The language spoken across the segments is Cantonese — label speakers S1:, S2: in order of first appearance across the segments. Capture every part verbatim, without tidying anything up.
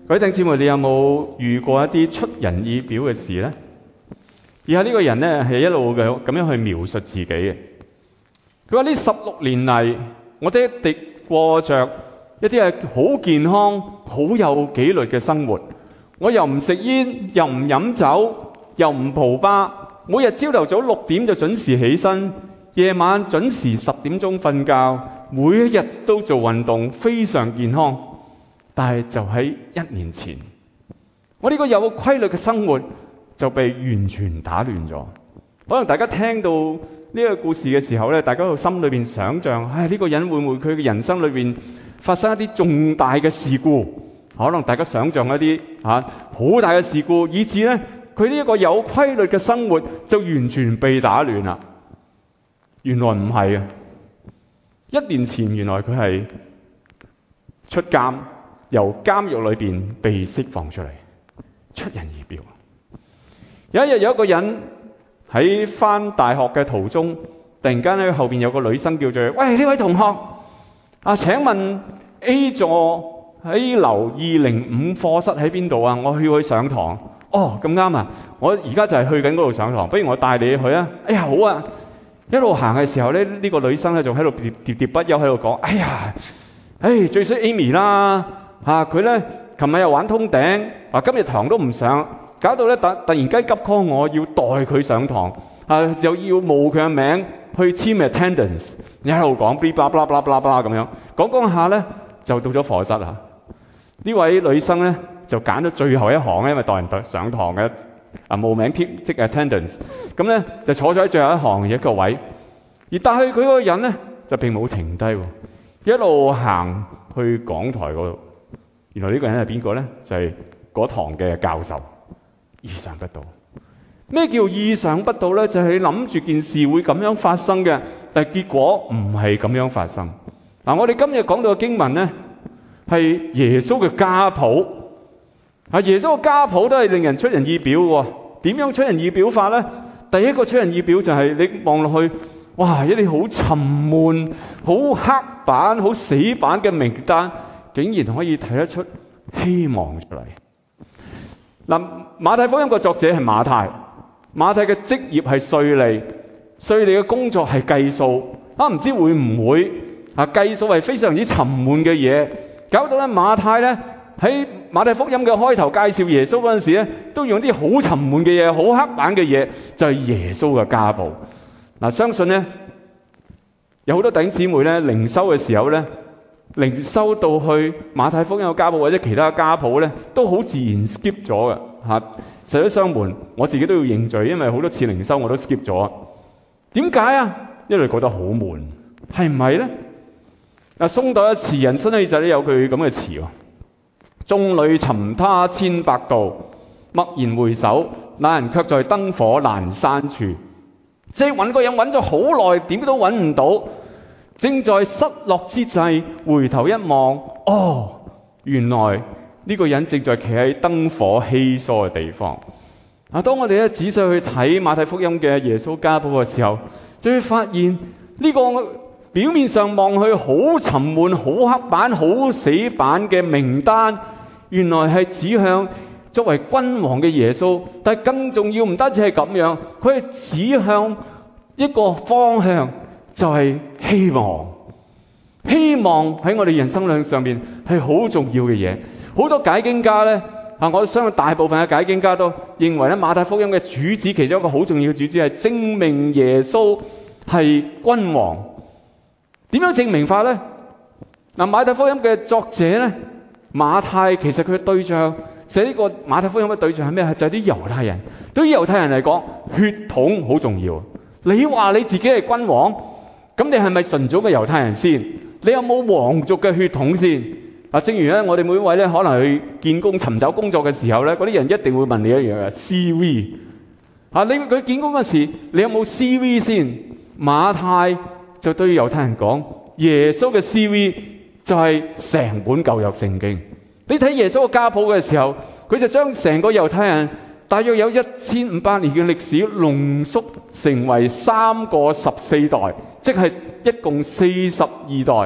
S1: 各位弟兄姊妹，你有冇遇過一啲出人意表嘅事呢？而家呢個人呢，係一路嘅咁樣去描述自己嘅。佢話呢十六年嚟，我哋一直過着一啲係好健康、好有紀律嘅生活。我又唔食煙，又唔飲酒，又唔蒲吧。每日朝頭早六點就準時起身，夜晚準時十點鐘瞓覺，每一日都做運動，非常健康。但係就喺一年前，我呢個有規律嘅生活就被完全打亂咗。可能大家聽到呢個故事嘅時候咧，大家喺心裏邊想象，唉，呢個人會唔會佢嘅人生裏邊發生一啲重大嘅事故？可能大家想象一啲吓好大嘅事故，以致咧佢呢一個有規律嘅生活就完全被打亂啦。原來唔係啊！一年前原來佢係出監，由監獄裏邊被釋放出嚟，出人意表。有一日有一個人喺返大學嘅途中，突然間咧後邊有個女生叫做：喂，呢位同學啊，請問 A 座喺樓二零五課室喺邊度啊？我要去上堂。哦，咁啱啊！我而家就係去緊嗰度上堂，不如我帶你去啊！哎呀，好啊！一路行嘅時候咧，呢、這個女生咧就喺度喋喋喋不休喺度講：哎呀，唉，最衰 Amy 啦！嚇佢咧，琴日又玩通頂，啊今日堂都唔上，搞到咧突突然間急 call 我要代佢上堂，啊又要冒佢嘅名去簽 attendance， 一路講 blah blah blah blah blah blah 咁樣講講下咧，就到咗課室啦。呢位女生咧就揀咗最後一行咧，因為代人代上堂嘅啊冒名貼即 attendance， 咁咧就坐咗喺最後一行嘅一個位，而帶去佢嗰個人咧就並冇停低，一路行去講台嗰度。原來呢個人係邊個呢？就係、是、嗰堂嘅教授。意想不到。咩叫意想不到呢？就係你諗住件事會咁樣發生嘅，但係結果唔係咁樣發生。嗱、啊，我哋今日講到嘅經文呢，係耶穌嘅家譜。啊，耶穌嘅家譜都係令人出人意表喎。點樣出人意表法呢？第一個出人意表就係你望落去，哇！一啲好沉悶、好黑板、好死板嘅名單，竟然可以睇得出希望出嚟。嗱，馬太福音個作者係馬太，馬太嘅職業係稅吏，稅吏嘅工作係計數。啊，唔知會唔會啊？計數係非常之沉悶嘅嘢，搞到咧馬太咧喺馬太福音嘅開頭介紹耶穌嗰陣時咧，都用啲好沉悶嘅嘢、好黑板嘅嘢，就係耶穌嘅家譜。嗱，相信咧有好多弟兄姊妹咧靈修嘅時候咧。靈修到去馬太福音嘅家譜或者其他家譜咧，都好自然 skip 咗嘅嚇。實際上門，我自己都要認罪，因為好多次靈修我都 skip 咗。點解啊？因為覺得好悶，係唔係咧？嗱，宋代嘅詞人辛棄疾咧有句咁嘅詞喎：眾裏尋他千百度，驀然回首，那人卻在燈火闌珊處。即係揾個人揾咗好耐，點都揾唔到。正在失落之際，回頭一望，哦，原來呢個人正在企喺燈火稀疏嘅地方。啊，當我哋咧仔細去睇馬太福音嘅耶穌家譜嘅時候，就會發現呢個表面上望去好沉悶、好黑板、好死板嘅名單，原來係指向作為君王嘅耶穌。但係更重要，唔單止係咁樣，佢係指向一個方向。就係希望，希望喺我哋人生量上面係好重要嘅嘢。好多解經家呢，啊，我相信大部分嘅解經家都認為咧，馬太福音嘅主旨其中一個好重要嘅主旨係證明耶穌係君王。點樣證明法呢？嗱，馬太福音嘅作者呢，馬太其實佢嘅對象寫呢個馬太福音嘅對象係咩？就係啲猶太人。對於猶太人嚟講，血統好重要。你話你自己係君王？咁你係咪純種嘅猶太人先？你有冇皇族嘅血統先？啊，正如咧，我哋每一位咧，可能去見工尋找工作嘅時候咧，嗰啲人一定會問你一樣嘅 C V。啊，你佢見工嗰時，你有冇 C V 先？馬太就對猶太人講，耶穌嘅 C V 就係成本舊約聖經。你睇耶穌嘅家譜嘅時候，佢就將成個猶太人大約有一千五百年嘅歷史濃縮成為三個十四代。即係一共四十二代，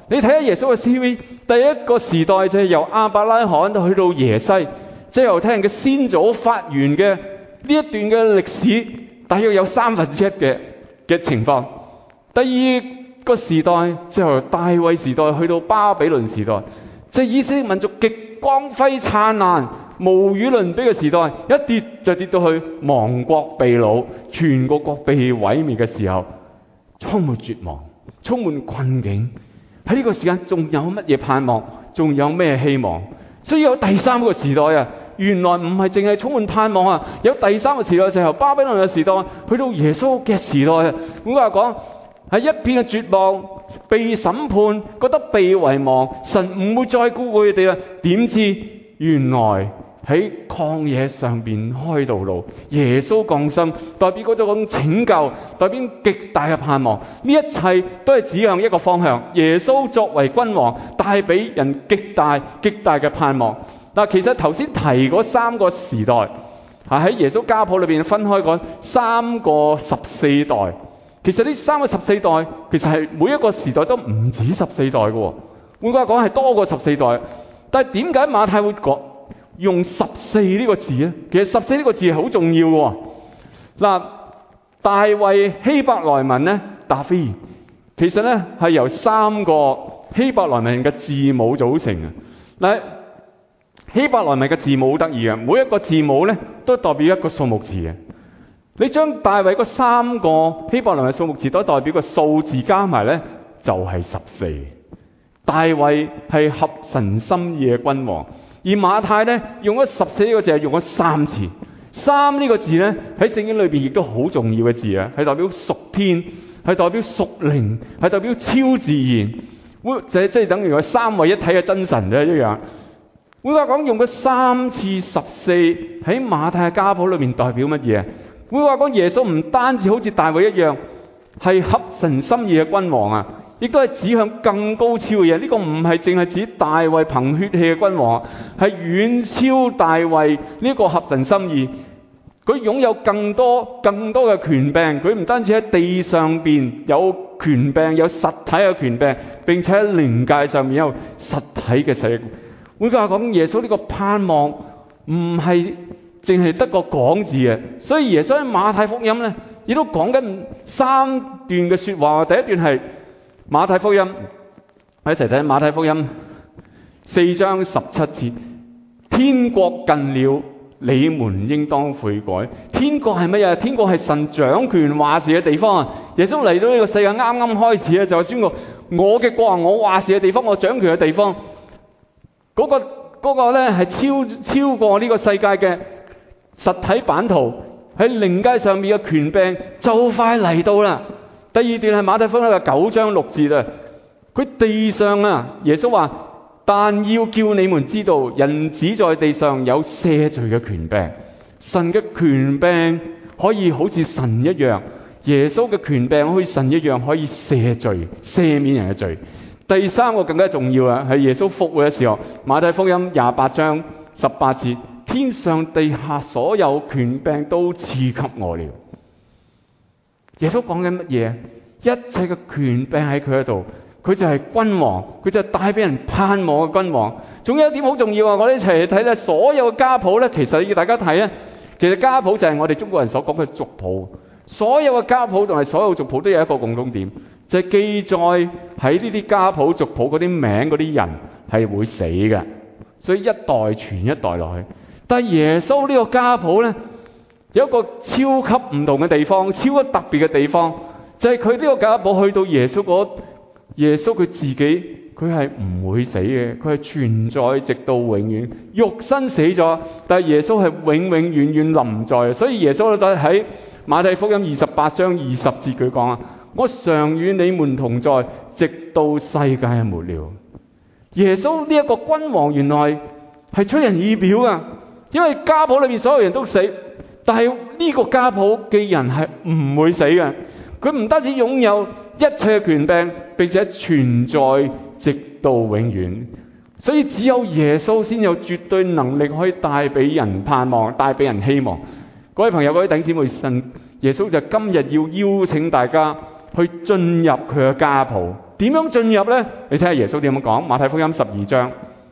S1: 你睇下耶穌嘅 C V， 第一個時代就係由亞伯拉罕到去到耶西，即係由聽人嘅先祖發源嘅呢一段嘅歷史，大約有三分之一嘅嘅情況。第二個時代就由大衛時代去到巴比倫時代，即係以色列民族極光輝燦爛、無與倫比嘅時代，一跌就跌到去亡國被擄、全個國被毀滅嘅時候，充滿絕望、充滿困境。喺呢個時間仲有乜嘢盼望？仲有咩希望？所以有第三個時代啊！原來唔係淨係充滿盼望啊！有第三個時代就係由巴比倫嘅時代去到耶穌嘅時代啊！咁話講係一片嘅絕望、被審判、覺得被遺忘，神唔會再顧佢哋啊！點知原來喺曠野上邊開道路，耶穌降生，代表嗰種拯救，代表極大嘅盼望。呢一切都係指向一個方向，耶穌作為君王，帶俾人極大極大嘅盼望。嗱，其實頭先提嗰三個時代，啊喺耶穌家譜裏邊分開嗰三個十四代。其實呢三個十四代，其實係每一個時代都唔止十四代嘅。換句話講係多過十四代。但係點解馬太會講用十四呢個字咧？其實十四呢個字係好重要嘅。嗱，大衛希伯來文咧，達菲，其實咧係由三個希伯來文嘅字母組成嘅。嗱，希伯來文嘅字母好得意嘅，每一個字母咧都代表一個數目字嘅。你將大衛嗰三個希伯來文嘅數目字都代表個數字加埋咧，就係十四。大衛係合神心意嘅君王，而馬太咧用咗十四呢個字係用咗三次。三呢個字咧喺聖經裏邊亦都好重要嘅字啊，係代表屬天，係代表屬靈，係代表超自然。就係即係等於個三位一體嘅真神咧一樣。換句話講，用咗三次十四喺馬太嘅家譜裏面代表乜嘢？換句話講，耶穌唔單止好似大衛一樣係合神心意嘅君王啊，亦都係指向更高超嘅嘢。呢個唔係淨係指大衛憑血氣嘅君王，係遠超大衛呢個合神心意。佢擁有更多更多嘅權柄，佢唔單止喺地上邊有權柄，有實體嘅權柄，並且喺靈界上面有實體嘅勢力。換句話講，耶穌呢個盼望唔係淨係得個講字嘅，所以耶穌喺馬太福音咧，亦都講緊三段嘅說話。第一段係馬太福音，我一齊睇馬太福音四章十七節：天國近了，你們應當悔改。天國係乜嘢？天國係神掌權話事嘅地方啊！耶穌嚟到呢個世界啱啱開始咧，就宣告我嘅國，我話事嘅地方，我掌權嘅地方。嗰、那個嗰、那個咧係超超過呢個世界嘅實體版圖，喺靈界上面嘅權柄就快嚟到啦。第二段係馬太福音嘅九章六節啊，佢地上啊，耶穌話：但要叫你們知道，人子在地上有赦罪嘅權柄。神嘅權柄可以好似神一樣，耶穌嘅權柄好似神一樣，可以赦罪、赦免人嘅罪。第三個更加重要啊，係耶穌復活嘅時候，馬太福音廿八章十八節：天上地下所有權柄都賜給我了。耶穌講緊乜嘢？一切嘅權柄喺佢嗰度，佢就係君王，佢就係帶俾人盼望嘅君王。仲有一點好重要啊！我哋一齊嚟睇咧，所有嘅家譜咧，其實要大家睇咧，其實家譜就係我哋中國人所講嘅族譜。所有嘅家譜同埋所有族譜都有一個共通點，就係記載喺呢啲家譜族譜嗰啲名嗰啲人係會死嘅，所以一代傳一代落去。但係耶穌呢個家譜咧，有一個超級唔同嘅地方，超級特別嘅地方，就係佢呢個家譜去到耶穌嗰耶穌佢自己，佢係唔會死嘅，佢係存在直到永遠。肉身死咗，但係耶穌係永永遠遠臨在。所以耶穌都喺馬太福音二十八章二十節佢講啊：我常與你們同在，直到世界嘅末了。耶穌呢一個君王原來係出人意表噶，因為家譜裏面所有人都死，但係呢個家譜嘅人係唔會死嘅。佢唔單止擁有一切嘅權柄，並且存在直到永遠。所以只有耶穌先有絕對能力可以帶俾人盼望，帶俾人希望。各位朋友、各位弟兄姊妹，神耶穌就今日要邀請大家去進入佢嘅家譜， 點樣進入呢？你睇下耶穌點樣講，馬太福音十二章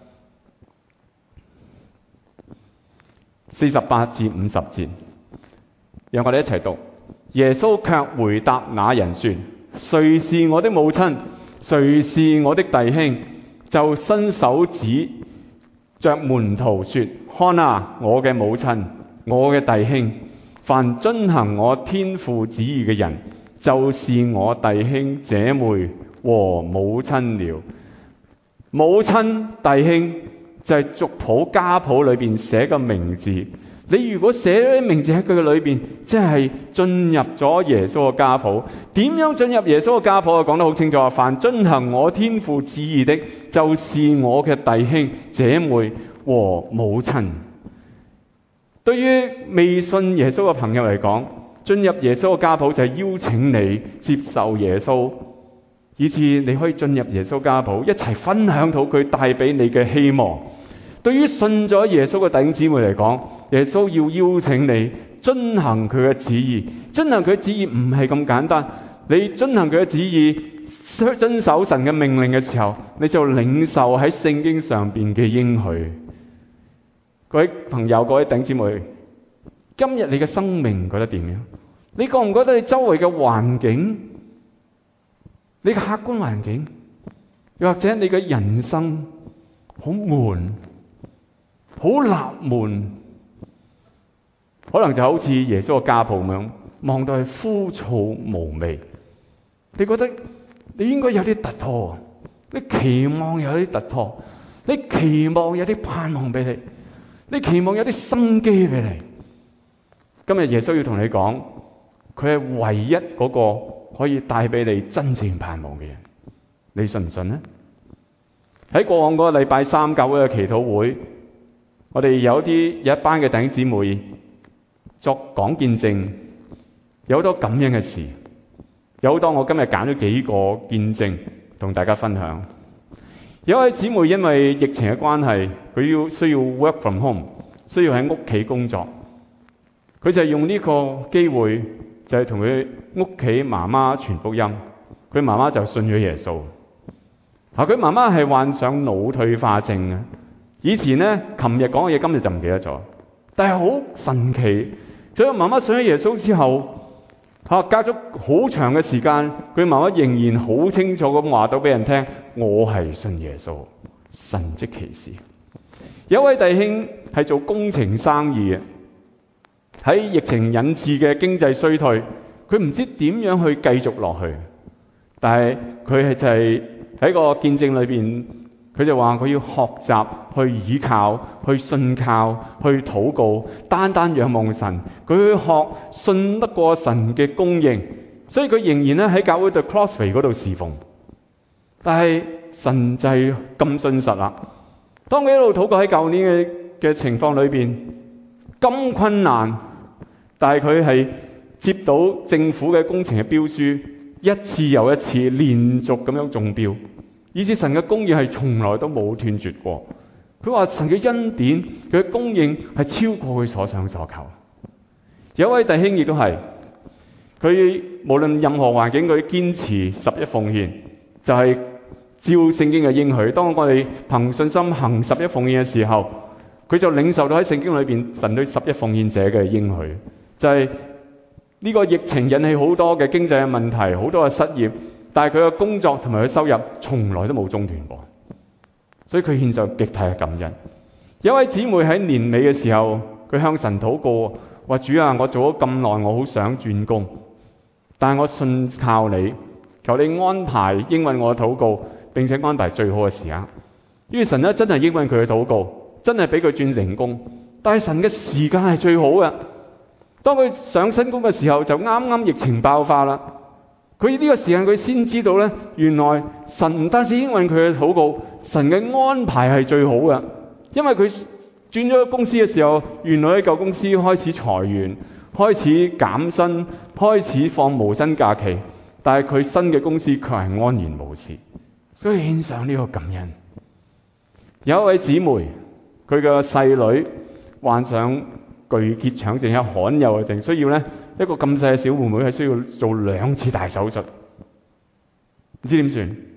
S1: 四十八至五十節，讓我哋一齊讀。耶穌卻回答那人說：誰是我的母親？誰是我的弟兄？就伸手指着門徒說：看啊，我嘅母親，我嘅弟兄。凡遵行我天父旨意嘅人，就是我弟兄姐妹和母親了。母親弟兄就係族譜家譜裏邊寫個名字。你如果寫咗啲名字喺佢嘅裏邊，即係進入咗耶穌嘅家譜。點樣進入耶穌嘅家譜啊？講得好清楚。凡遵行我天父旨意的，就是我嘅弟兄姐妹和母親。對於未信耶穌嘅朋友嚟講，進入耶穌嘅家譜就係邀請你接受耶穌，以致你可以進入耶穌家譜，一齊分享到佢帶俾你嘅希望。對於信咗耶穌嘅弟兄姊妹嚟講，耶穌要邀請你遵行佢嘅旨意。遵行佢嘅旨意唔係咁簡單，你遵行佢嘅旨意，遵守神嘅命令嘅時候，你就領受喺聖經上邊嘅應許。各位朋友，各位弟兄姊妹，今日你嘅生命覺得點樣？你覺唔覺得你周圍嘅環境，你嘅客觀環境，又或者你嘅人生好悶，好納悶？可能就好似耶穌嘅家譜咁樣，望到係枯燥無味。你覺得你應該有啲突破，你期望有啲突破，你期望有啲盼望俾你，你期望有啲生機俾你。今日耶穌要同你講，佢係唯一嗰個可以帶俾你真正盼望嘅人。你信唔信呢？喺過往嗰個禮拜三教會嘅祈禱會，我哋有啲有一班嘅弟兄姊妹作講見證，有好多感恩嘅事，有好多我今日揀咗幾個見證同大家分享。有一位姊妹因為疫情嘅關係，佢要需要 work from home， 需要喺屋企工作，佢就用呢個機會就係同佢屋企媽媽傳福音。佢媽媽就信咗耶穌。啊，佢媽媽係患上腦退化症嘅，以前呢，琴日講嘅嘢今日就唔記得咗，但係好神奇。所以媽媽信咗耶穌之後，嚇隔咗好長嘅時間，佢媽媽仍然好清楚咁話到俾人聽：我係信耶穌，神蹟奇事。有一位弟兄係做工程生意嘅，喺疫情引致嘅經濟衰退，佢唔知點樣去繼續落去，但係佢係就係喺個見證裏邊。佢就話佢要學習去倚靠、去信靠、去禱告，單單仰望神。佢去學信得過神嘅供應，所以佢仍然咧喺教會對 Crossway 嗰度侍奉。但係神就係咁信實啦。當佢一路禱告喺舊年嘅嘅情況裏邊咁困難，但係佢係接到政府嘅工程嘅標書，一次又一次連續咁樣中標。以至神嘅供應係從來都冇斷絕過。佢話神嘅恩典，佢嘅供應係超過佢所想所求。有一位弟兄亦都係，佢無論任何環境，佢堅持十一奉獻，就係、是、照聖經嘅應許。當我哋憑信心行十一奉獻嘅時候，佢就領受到喺聖經裏邊神對十一奉獻者嘅應許，就係、是、呢個疫情引起好多嘅經濟嘅問題，好多嘅失業。但係佢嘅工作同埋佢收入從來都冇中斷過，所以佢獻上極大嘅感恩。有一位姊妹喺年尾嘅時候，佢向神禱告，話：主啊，我做咗咁耐，我好想轉工，但係我信靠你，求你安排應允我嘅禱告，並且安排最好嘅時間。於是神咧真係應允佢嘅禱告，真係俾佢轉成功。但係神嘅時間係最好嘅。當佢上新工嘅時候，就啱啱疫情爆發啦。佢呢個時間佢先知道咧，原來神唔單止應允佢嘅禱告，神嘅安排係最好嘅。因為佢轉咗公司嘅時候，原來喺舊公司開始裁員，開始減薪，開始放無薪假期，但係佢新嘅公司卻係安然無事，所以獻上呢個感恩。有一位姊妹，佢嘅細女患上巨結腸症，有罕有嘅症，需要咧。一個咁細嘅小妹妹係需要做兩次大手術，唔知點算？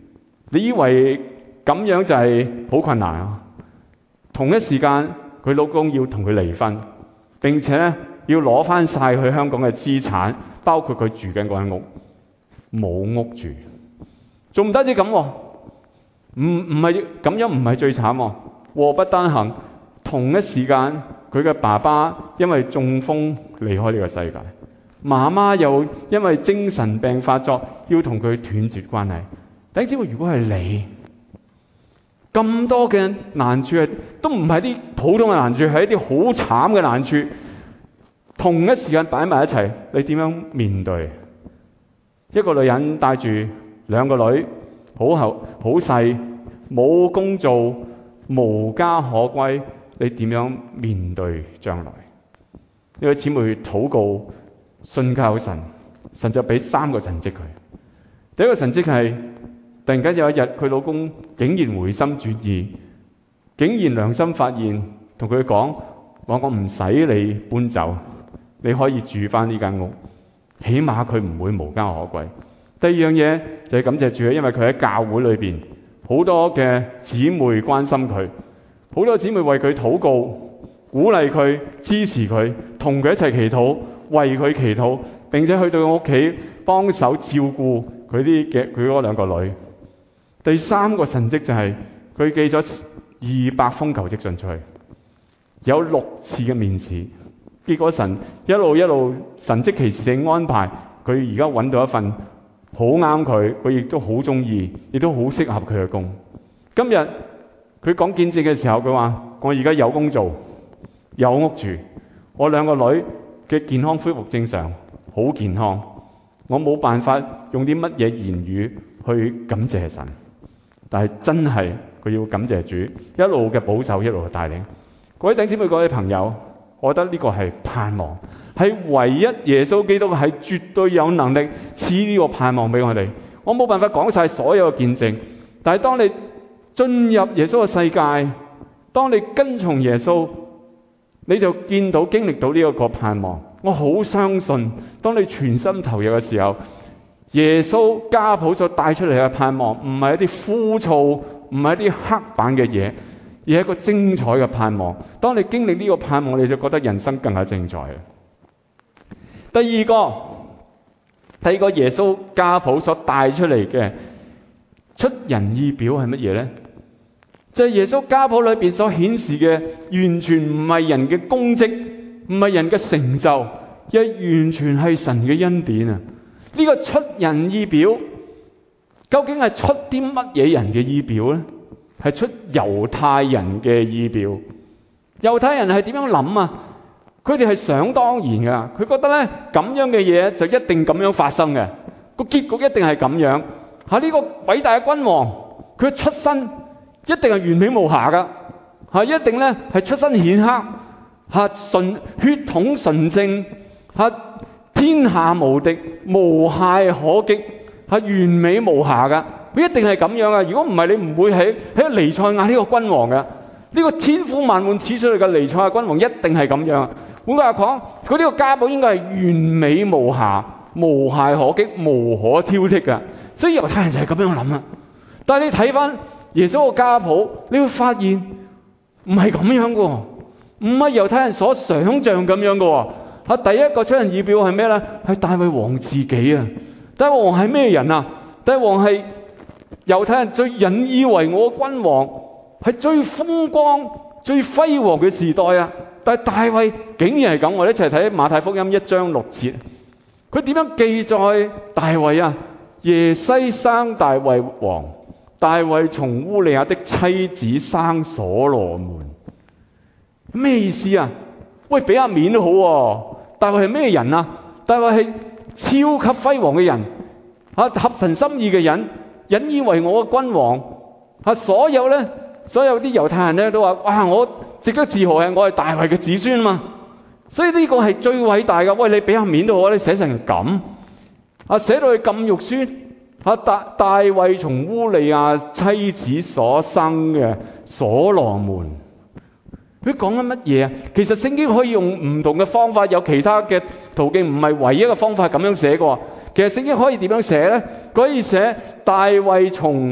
S1: 你以為咁樣就係好困難啊？同一時間佢老公要同佢離婚，並且咧要攞翻晒佢香港嘅資產，包括佢住緊嗰間屋，冇屋住。仲唔單止咁，唔唔係咁樣，唔係最慘喎。禍不單行，同一時間佢嘅爸爸因為中風離開呢個世界，媽媽又因為精神病發作要同佢斷絕關係。弟兄姊妹，如果係你，咁多嘅難處係都唔係啲普通嘅難處，係一啲好慘嘅難處，同一時間擺埋一齊，你點樣面對？一個女人帶住兩個女，好後好細，冇工做，無家可歸，你點樣面對將來？呢位姊妹禱告信靠神，神就俾三個神蹟佢。第一個神蹟係突然間有一日，佢老公竟然回心轉意，竟然良心發現，同佢講：我我唔使你搬走，你可以住翻呢間屋，起碼佢唔會無家可歸。第二樣嘢就係感謝主，因為佢喺教會裏邊好多嘅姊妹關心佢，好多姊妹為佢禱告，鼓勵佢，支持佢，同佢一齊祈禱，為佢祈禱，並且去到佢屋企幫手照顧佢啲嘅佢嗰兩個女。第三個神蹟就係佢寄咗二百封求職信出去，有六次嘅面試，結果神一路一路神蹟奇事性安排，佢而家揾到一份好啱佢，佢亦都好中意，亦都好適合佢嘅工。今日佢講見證嘅時候，佢話：我而家有工做，有屋住，我兩個女嘅健康恢復正常，好健康。我冇辦法用啲乜嘢言語去感謝神。但係真係佢要感謝主一路嘅保守，一路嘅帶領。各位弟兄姊妹，各位朋友，我覺得呢個係盼望，係唯一耶穌基督係絕對有能力賜呢個盼望俾我哋。我冇辦法講晒所有嘅見證，但係當你進入耶穌嘅世界，當你跟從耶穌，你就見到經歷到呢一個盼望。我好相信，當你全心投入嘅時候，耶穌家譜所帶出嚟嘅盼望，唔係一啲枯燥，唔係一啲刻板嘅嘢，而係一個精彩嘅盼望。當你經歷呢個盼望，你就覺得人生更加精彩。第二個，第二個耶穌家譜所帶出嚟嘅出人意表係乜嘢呢？就係耶穌家譜裏邊所顯示嘅，完全唔係人嘅功績，唔係人嘅成就，而係完全係神嘅恩典啊！呢個出人意表，究竟係出啲乜嘢人嘅意表呢？係出猶太人嘅意表。猶太人係點樣諗啊？佢哋係想當然噶，佢覺得咧咁樣嘅嘢就一定咁樣發生嘅，個結局一定係咁樣。吓，呢個偉大嘅君王，佢出身一定係完美無瑕噶，吓，一定咧係出身顯赫，吓，純血統純正，吓，天下無敵，無懈可擊，係完美無瑕噶，佢一定係咁樣啊！如果唔係，你唔會喺喺彌賽亞呢個君王嘅，呢、這個千呼萬喚始出嚟嘅彌賽亞君王一定係咁樣。換句話講，佢呢個家譜應該係完美無瑕、無懈可擊、無可挑剔嘅。所以猶太人就係咁樣諗啦。但係你睇翻耶穌個家譜，你會發現唔係咁樣嘅，唔係猶太人所想象咁樣嘅。啊！第一個出人意表係咩咧？係大衛王自己啊！大衛王係咩人啊？大衛王係猶太人最引以為傲嘅君王，係最風光、最輝煌嘅時代啊！但係大衛竟然係咁，我哋一齊睇馬太福音一章六節，佢點樣記載大衛啊？耶西生大衛王，大衛從烏利亞的妻子生所羅門，咩意思啊？喂，俾下面都好喎。大衛係咩人啊？大衛係超級輝煌嘅人，啊，合神心意嘅人，引以為傲嘅君王，啊，所有咧，所有啲猶太人咧都話：哇，我值得自豪係我係大衛嘅子孫啊嘛！所以呢個係最偉大嘅。喂，你俾下面都好，你寫成咁，啊，寫到佢咁肉酸，啊，大大衛從烏利亞妻子所生嘅所羅門。佢講緊乜嘢啊？其實聖經可以用唔同嘅方法，有其他嘅途徑，唔係唯一嘅方法咁樣寫嘅。其實聖經可以點樣寫呢？可以寫大衛從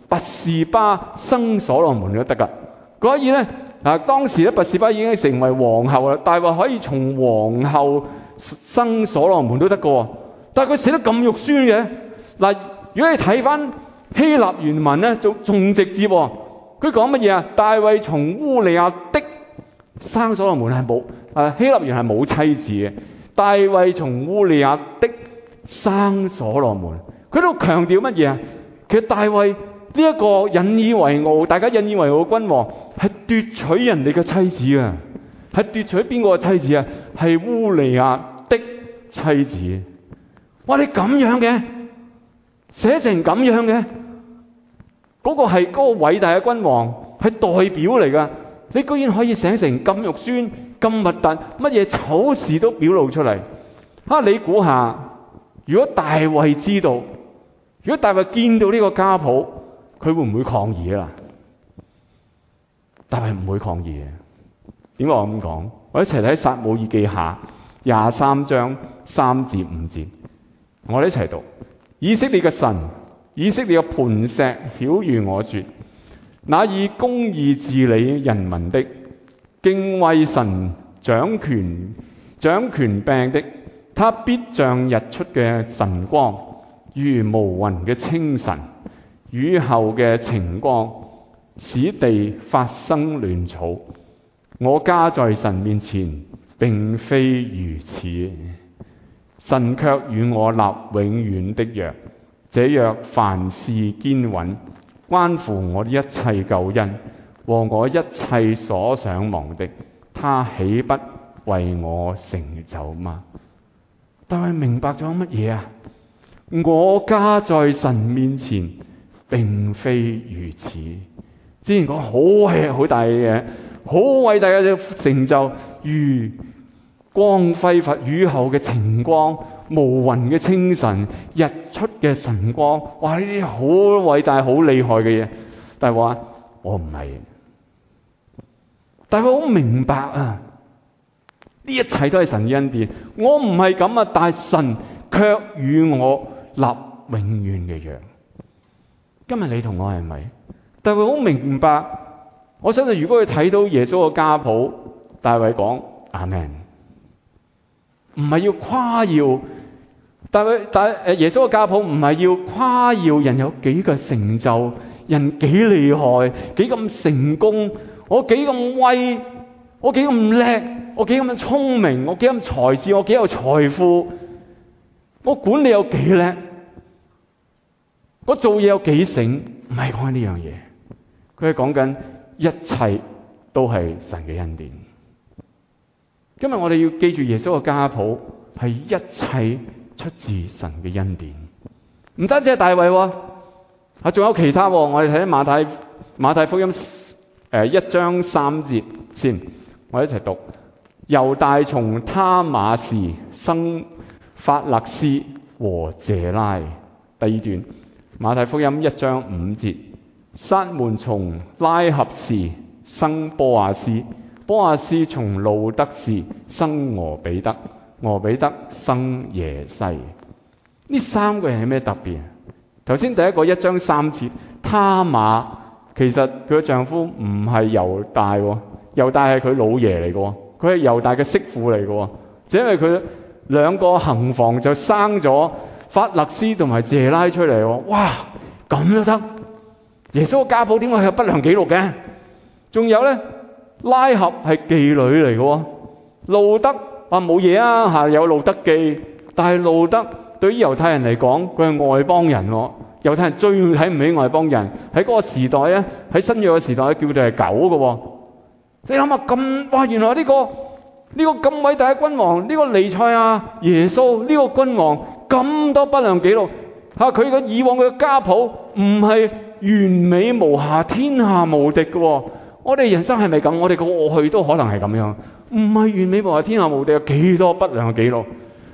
S1: 拔士巴生所羅門都得噶。所以咧，嗱當時咧拔士巴已經成為皇后啦，大衛可以從皇后生所羅門都得噶。但係佢寫得咁肉酸嘅，嗱，如果你睇翻希臘原文咧，仲仲直接。佢講乜嘢啊？大衛從烏利亞的生所羅門係冇，啊希臘原係冇妻子嘅。大衛從烏利亞的生所羅門，佢都強調乜嘢啊？其實大衛呢一個引以為傲，大家引以為傲嘅君王，係奪取人哋嘅妻子啊！係奪取邊個嘅妻子啊？係烏利亞的妻子。哇！你咁樣嘅，寫成咁樣嘅，嗰、嗰個係嗰個偉大嘅君王，係代表嚟噶。你居然可以寫成咁肉酸、咁核突，乜嘢醜事都表露出嚟。啊！你估下，如果大衛知道，如果大衛見到呢個家譜，佢會唔會抗議啊？大衛唔會抗議嘅。點解我咁講？我一齊睇撒母耳記下廿三章三至五節，我哋一齊讀：以色列嘅神，以色列嘅磐石，曉諭我說：那以公義治理人民的，敬畏神、掌權掌權柄的，他必像日出嘅晨光，如無雲嘅清晨，雨後嘅晴光，使地發生亂草。我家在神面前並非如此，神卻與我立永遠的約，這約凡事堅穩，關乎我的一切救恩和我一切所想望的，他豈不為我成就嗎？大衛明白咗乜嘢啊？我家在神面前並非如此。之前講好係好大嘅嘢，好偉大嘅成就，如光輝發雨後嘅晴光，無雲嘅清晨，日出嘅晨光。哇！呢啲好偉大、好厲害嘅嘢。但係話我唔係，但係佢好明白啊！呢一切都係神嘅恩典，我唔係咁啊，但係神卻與我立永遠嘅約。今日你同我係咪？大衛好明白，我相信如果佢睇到耶穌嘅家譜，大衛講阿們，唔係要誇耀，大衛但誒耶穌嘅家譜唔係要誇耀人有幾個成就，人幾厲害，幾咁成功，我幾咁威，我幾咁叻，我幾咁聰明，我幾咁才智，我幾有財富，我管理有幾叻，我做嘢有幾醒，唔係講緊呢樣嘢。佢係講緊一切都係神嘅恩典。今日我哋要記住耶穌嘅家譜係一切出自神嘅恩典，唔單止係大衛喎，啊仲有其他喎。我哋睇馬太馬太福音誒一章三節先，我哋一齊讀：猶大從他瑪士生法勒斯和謝拉。第二段馬太福音一章五節。撒門從拉合士生波亞斯，波亞斯從路德士生俄比德，俄比德生耶西。呢三個人係咩特別？頭先第一個一章三節，他瑪其實佢嘅丈夫唔係猶大，猶大係佢老爺嚟嘅，佢係猶大嘅媳婦嚟嘅，只因為佢兩個行房就生咗法勒斯同埋謝拉出嚟。哇，咁都得？耶穌嘅家譜點解係有不良記錄嘅？仲有咧，拉合係妓女嚟嘅，路德啊冇嘢啊吓，有路德記，但係路德對於猶太人嚟講，佢係外邦人，猶太人最睇唔起外邦人。喺嗰個時代咧，喺新約嘅時代叫佢哋係狗嘅。你諗下咁，哇！原來呢個呢個咁偉大嘅君王，呢個彌賽亞耶穌呢個君王咁多不良記錄吓，佢嘅以往嘅家譜唔係完美無瑕、天下無敵嘅。我哋人生係咪咁？我哋過去都可能係咁樣，唔係完美無瑕、天下無敵，有幾多不良嘅記錄？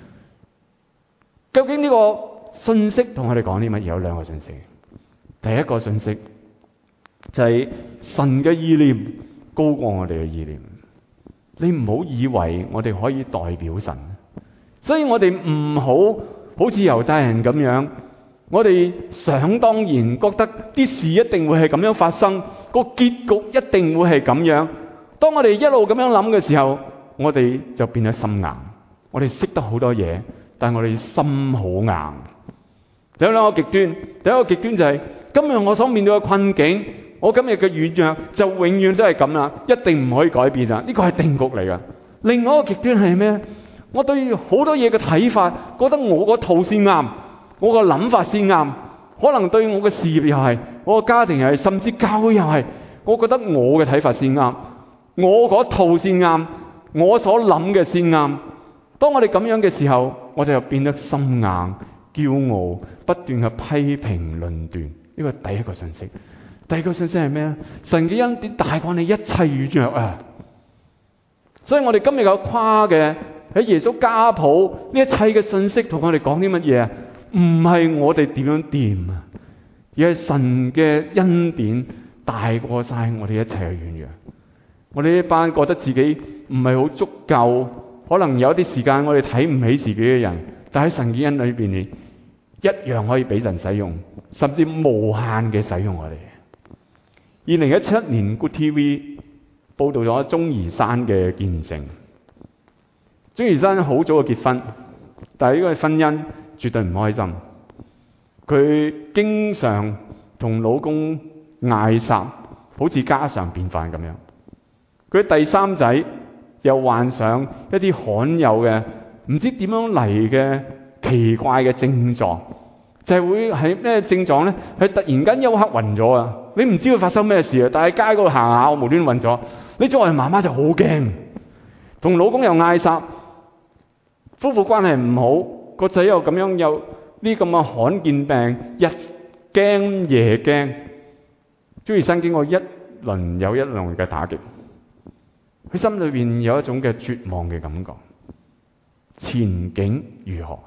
S1: 究竟呢個信息同我哋講啲乜嘢？有兩個信息。第一個信息就係神嘅意念高過我哋嘅意念。你唔好以為我哋可以代表神，所以我哋唔好好似猶太人咁樣我哋想當然覺得啲事一定會係咁樣發生，個結局一定會係咁樣。當我哋一路咁樣諗嘅時候，我哋就變咗心硬。我哋識得好多嘢，但係我哋心好硬。有兩個極端，第一個極端就係今日我所面對嘅困境，我今日嘅軟弱就永遠都係咁啦，一定唔可以改變啦，呢個係定局嚟㗎。另外一個極端係咩？我對好多嘢嘅睇法，覺得我個套先啱，我個諗法先啱，可能對我嘅事業又係，我個家庭又係，甚至教會又係，我覺得我嘅睇法先啱，我嗰套先啱，我所諗嘅先啱。當我哋咁樣嘅時候，我哋就變得心硬、驕傲，不斷嘅批評論斷。呢個係第一個信息。第二個信息係咩？神嘅恩典大過你一切軟弱啊！所以我哋今日有誇嘅喺耶穌家譜呢一切嘅信息，同我哋講啲乜嘢啊？唔係我哋點樣掂啊，而係神嘅恩典大過晒我哋一切嘅軟弱。我哋呢班覺得自己唔係好足夠，可能有啲時間我哋睇唔起自己嘅人，但喺神嘅恩裏邊，一樣可以俾神使用，甚至無限嘅使用我哋。二零一七年 Good T V 報道咗鐘儀山嘅見證。鐘儀山好早就結婚，但係呢個婚姻絕對唔開心。佢經常同老公嗌霎，好似家常便飯咁樣。佢第三仔又患上一啲罕有嘅唔知點樣嚟嘅奇怪嘅症狀，就係、是、會係咩症狀呢？係突然間休克暈咗啊！你唔知佢發生咩事啊！但係街嗰度行下，我無端端暈咗。你作為媽媽就好驚，同老公又嗌霎，夫婦關係唔好，個仔又咁樣有呢咁嘅罕見病，日驚夜驚。鐘儀山經過一輪又一輪嘅打擊，佢心裏邊有一種嘅絕望嘅感覺，前景如何？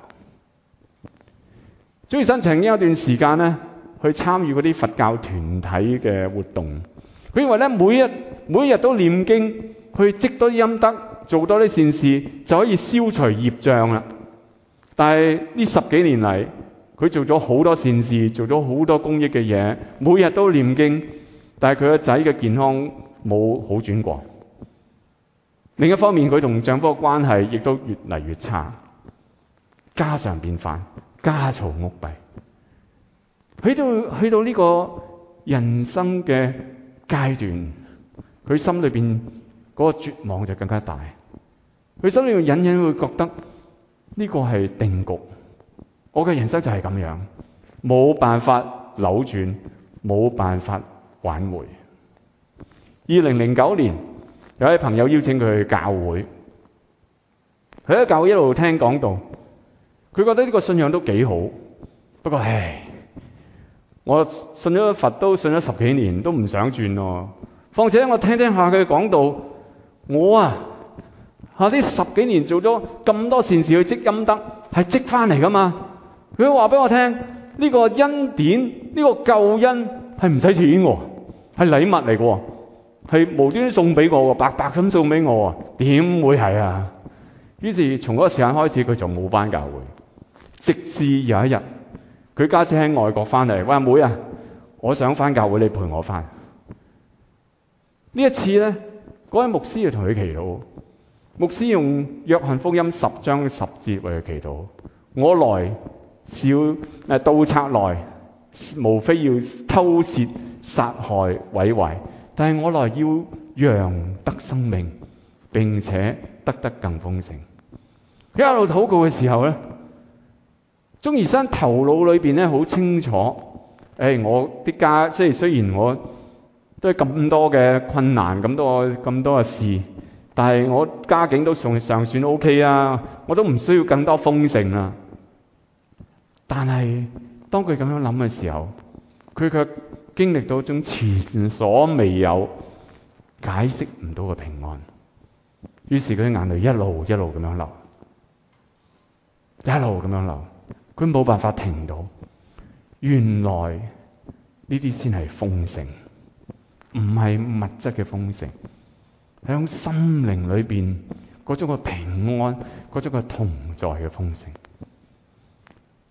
S1: 鐘儀山曾經有一段時間咧，去參與嗰啲佛教團體嘅活動。佢認為咧，每日每日都念經，去積多啲陰德，做多啲善事，就可以消除業障啦。但係呢十幾年嚟，佢做咗好多善事，做咗好多公益嘅嘢，每日都念經，但係佢個仔嘅健康冇好轉過。另一方面，佢同丈夫嘅關係亦都越嚟越差，家常便飯，家嘈屋閉。去到去到呢個人生嘅階段，佢心裏邊嗰個絕望就更加大。佢心裏邊隱隱會覺得呢個係定局，我嘅人生就係咁樣，冇辦法扭轉，冇辦法挽回。二零零九年，有位朋友邀請佢去教會，佢喺教會一路聽講道，佢覺得呢個信仰都幾好，不過唉，我信咗佛都信咗十幾年，都唔想轉咯。況且我聽聽下佢講道，我啊嚇呢十幾年做咗咁多善事去積陰德，係積翻嚟噶嘛。佢話俾我聽，呢個恩典，呢個救恩係唔使錢喎，係禮物嚟嘅，係無端端送俾我，白白咁送俾我，點會係啊？於是從嗰個時間開始，佢就冇翻教會，直至有一日，佢家姐喺外國翻嚟，喂，阿妹啊，我想翻教會，你陪我翻。呢一次咧，嗰位牧師就同佢祈禱，牧師用約翰福音十章十節為佢祈禱。我來是要誒盜賊來，無非要偷竊、殺害、毀壞，但係我來要讓得生命，並且得得更豐盛。佢一路禱告嘅時候咧，鐘儀山頭腦裏邊咧好清楚，誒、哎，我啲家即係雖然我都係咁多嘅困難，咁多咁多嘅事，但係我家境都尚尚算 OK 啊，我都唔需要更多豐盛啊。但係當佢咁樣諗嘅時候，佢卻經歷到一種前所未有、解釋唔到嘅平安。於是佢眼淚一路一路咁樣流，一路咁樣流，佢冇辦法停到。原來呢啲先係豐盛，唔係物質嘅豐盛，係喺心靈裏邊嗰種嘅平安，嗰種嘅同在嘅豐盛。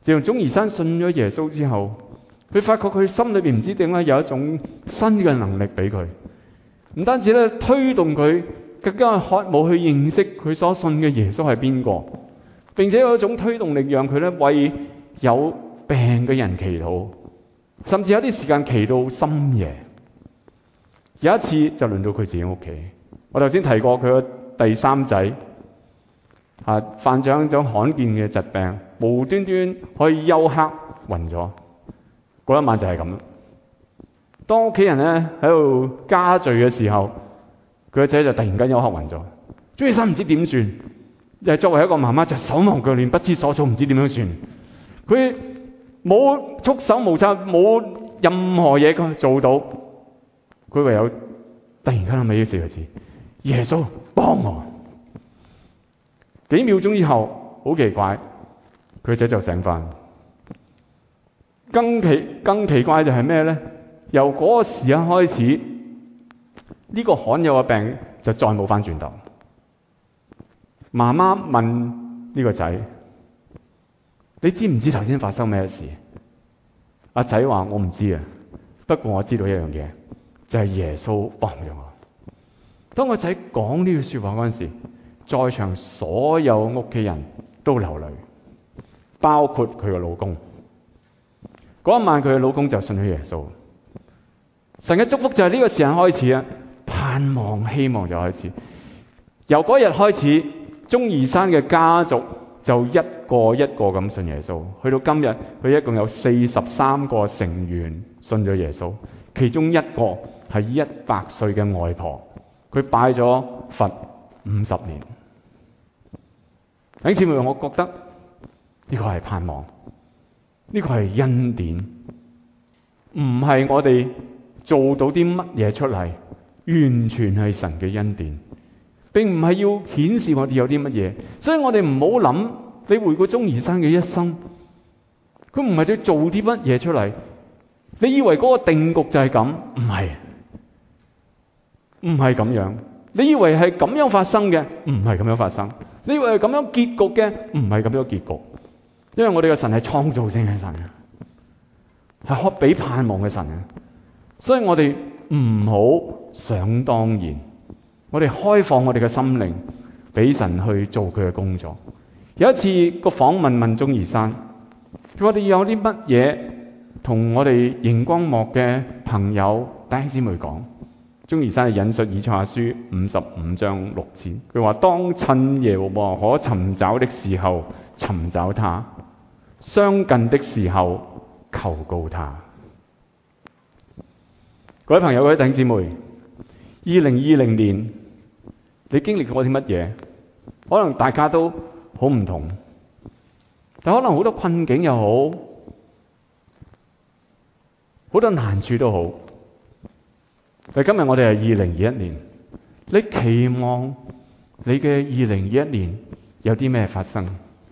S1: 自從鐘儀山信咗耶穌之後，佢發覺佢心裏邊唔知點解有一種新嘅能力俾佢，唔單止咧推動佢更加渴慕去認識佢所信嘅耶穌係邊個，並且有一種推動力讓佢咧為有病嘅人祈禱，甚至有啲時間祈到深夜。有一次就輪到佢自己屋企，我頭先提過佢個第三仔啊，患上一種罕見嘅疾病，無端端可以休克暈咗。嗰一晚就係咁啦。當屋企人咧喺度加聚嘅時候，佢個仔就突然間休克暈咗。鍾醫生唔知點算，又係作為一個媽媽就手忙腳亂，不知所措，唔知點樣算。佢冇束手無策，冇任何嘢佢做到。佢唯有突然間諗起呢四個字：耶穌幫我。幾秒鐘之後，好奇怪，佢個仔就醒翻。更奇更奇怪就係咩咧？由嗰個時刻開始，呢個罕有嘅病就再冇翻轉頭。媽媽問呢個仔：你知唔知頭先發生咩事？阿仔話：我唔知啊，不過我知道一樣嘢，就係耶穌幫咗我。當個仔講呢句說話嗰陣時，在場所有屋企人都流淚，包括佢嘅老公。嗰一晚佢嘅老公就信咗耶穌。神嘅祝福就係呢個時間開始啊，盼望希望就開始。由嗰日開始，鐘儀山嘅家族就一個一個咁信耶穌。去到今日，佢一共有四十三個成員信咗耶穌，其中一個係一百歲嘅外婆，佢拜咗佛五十年。弟兄姊妹，我覺得呢個係盼望。呢個係恩典，唔係我哋做到啲乜嘢出嚟，完全係神嘅恩典，並唔係要顯示我哋有啲乜嘢。所以我哋唔好諗，你回顧鐘儀山嘅一生，佢唔係要做啲乜嘢出嚟。你以為嗰個定局就係咁？唔係，唔係咁樣。你以為係咁樣發生嘅？唔係咁樣發生。你以為係咁樣結局嘅？唔係咁樣結局。因為我哋嘅神係創造性嘅神啊，係可俾盼望嘅神啊，所以我哋唔好想當然，我哋開放我哋嘅心靈俾神去做佢嘅工作。有一次個訪問問鐘儀山，佢話：你有啲乜嘢同我哋熒光幕嘅朋友弟兄姊妹講？鐘儀山係引述以賽亞書五十五章六節，佢話：當趁耶和華可尋找的時候尋找他，相近的時候求告他。各位朋友、各位弟兄姊妹，二零二零年你經歷過啲乜嘢？可能大家都好唔同，但可能好多困境又好，好多難處都好。但今日我哋係二零二一年，你期望你嘅二零二一年有啲咩發生？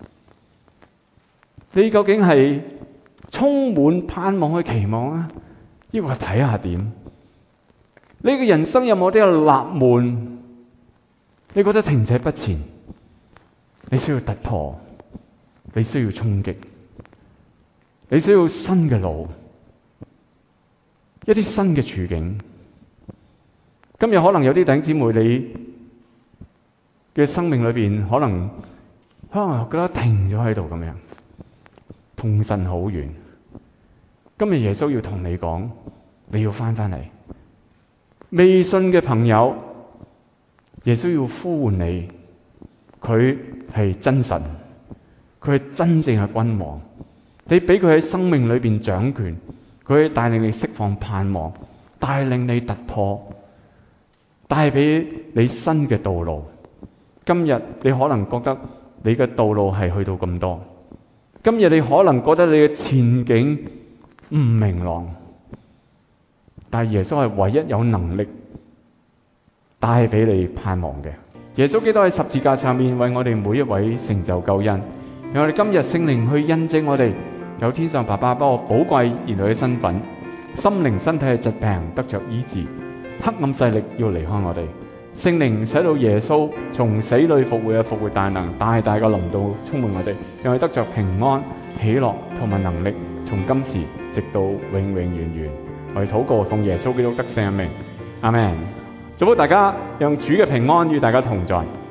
S1: 你究竟係充滿盼望去期望啊，抑或睇下點？你嘅人生有冇啲納悶？你覺得停滯不前？你需要突破，你需要衝擊，你需要新嘅路，一啲新嘅處境。今日可能有啲弟兄姊妹，你嘅生命裏邊可能可能覺得停咗喺度咁樣，同神好遠。今日耶穌要同你講，你要翻翻嚟。未信嘅朋友，耶穌要呼喚你，佢係真神，佢係真正嘅君王。你俾佢喺生命裏邊掌權，佢帶領你釋放盼望，帶領你突破，帶俾你新嘅道路。今日你可能覺得你嘅道路係去到咁多，今日你可能覺得你嘅前景唔明朗，但係耶穌係唯一有能力帶俾你盼望嘅。耶穌基督喺十字架上面為我哋每一位成就救恩，讓我哋今日聖靈去印證我哋有天上爸爸幫我寶貴兒女嘅身份，心靈身體嘅疾病得着醫治，黑暗勢力要離開我哋，聖靈使到耶穌從死裏復活嘅復活大能大大嘅臨到充滿我哋，讓我哋得着平安喜樂同埋能力，從今時直到永永遠遠。我哋禱告奉耶穌基督得勝嘅名，阿們。祝福大家，讓主嘅平安與大家同在。